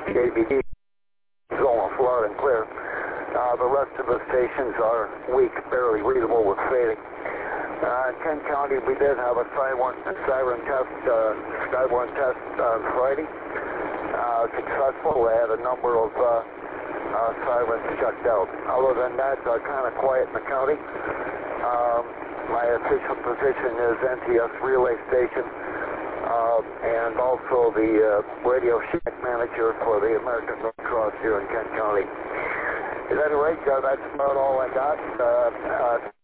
KBD is almost loud and clear. The rest of the stations are weak, barely readable with fading. In Kent County, we did have a Skyborne test on Friday. Successful. We had a number of sirens checked out. Other than that, kind of quiet in the county. My official position is NTS relay station and also the radio shack manager for the American Red Cross here in Kent County. At any rate, that's about all I got.